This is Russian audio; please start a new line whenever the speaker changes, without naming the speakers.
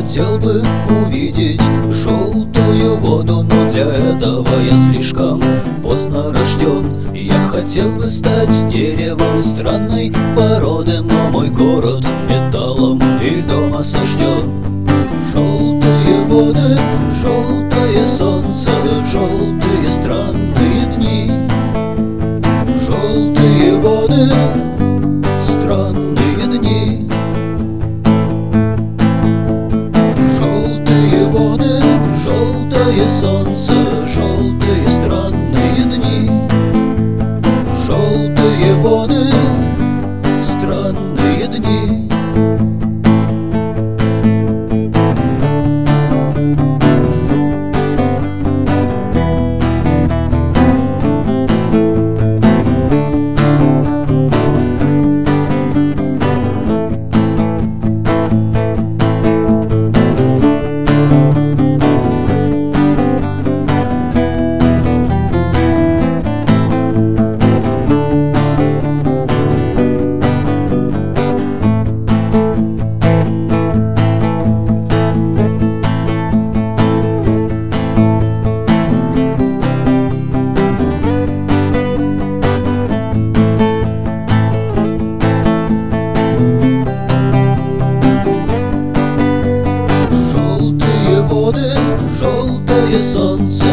хотел бы увидеть желтую воду, но для этого я слишком поздно рожден. Я хотел бы стать деревом странной породы, но мой город металлом и льдом осажден. Желтые воды, желтое солнце, желтые странные дни. Желтые воды, странные дни. Желтые воды, желтое солнце, желтые странные дни. Желтые воды, странные дни. Желтое солнце,